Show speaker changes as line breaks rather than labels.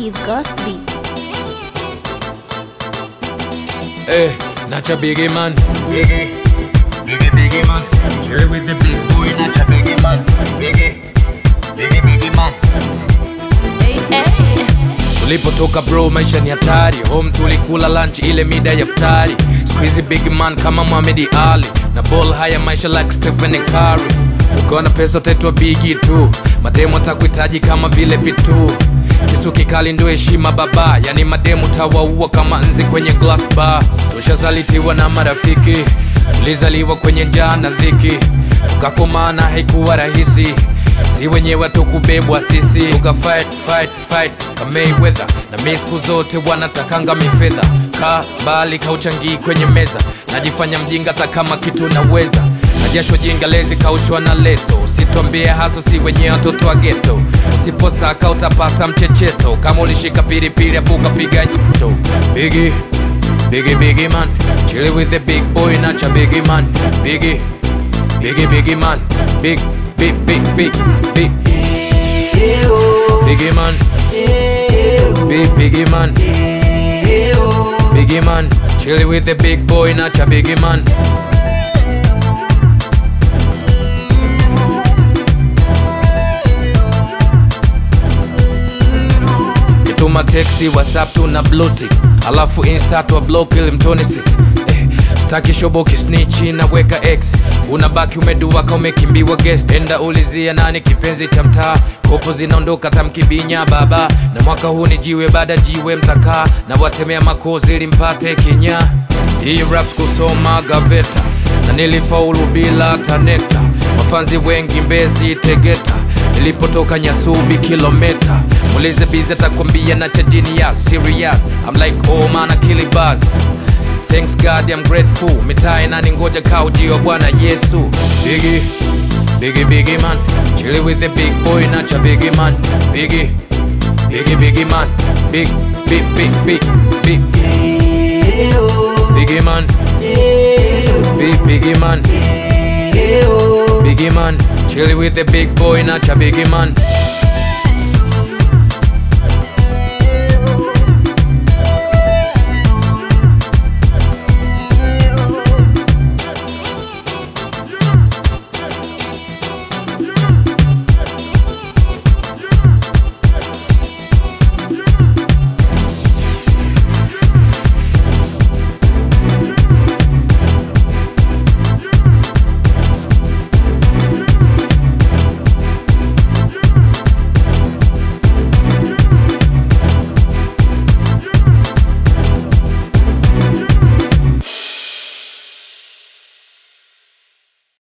is Ghost Beats.
Hey, Nacha Biggie man, Biggie man. Chill with the big boy, Nacha Biggie man, Biggie man. Tulipotoka bro, maisha ni hatari. Home tulikula lunch ile mida ya futari. Squeezy big man kama Muhammad Ali, na ball haya maisha like Stephen Curry. Ukiwa na pesa utaitwa Biggie tu, mademu atakuhitaji kama vile pitu. Kisu kikali ndio heshima baba, yani mademu tawaua kama nzi kwenye glass bar. Tushazalitiwa na marafiki, tulizaliwa kwenye njaa na dhiki, tukakomana haikuwa rahisi. Si wenyewe tukubebwa sisi, tuka fight kama Mayweather. Na mimi siku zote wanatakanga mifedha, kaa mbali kauchangii kwenye meza. Najifanya mjinga hata kama kitu naweza, na jasho jinga lezi kaushwa na leso. Usituambie haso, si wenyewe watoto wa ghetto. Usiposaka utapata mchecheto, kama ulishika pilipili afu ukapiga nyito. Biggie man, chill with the big boy, Nacha Biggie man, Biggie man, Biggie man, Biggie man, chill with the big boy, Nacha Biggie man. Kituma texti WhatsApp tuna bluetick, alafu Insta twa block ili mtone sisi. Staki shobo kisnichi na weka X, unabaki umedua kama umekimbiwa guest. Enda ulizia nani kipenzi cha mtaa, kopo zinaondoka tamkibinya baba. Na mwaka huu ni jiwe baada jiwe mtakaa, na watemea makozi ili mpate kinya. Hii raps kusoma gaveta, na nilifaulu bila tanekta. Mafanzi wengi Mbezi Tegeta, nilipotoka Nyasubi kilometa. Mulize bize takwambia Nacha genius, serious, I'm like oh man akili buzz. Thanks God I'm grateful, mitaa inaningoja kaujio Bwana Yesu. Biggie man, chill with the big boy, Nacha Biggie man, Biggie man, Biggie man, Biggie man, chill with the big boy, Nacha Biggie man.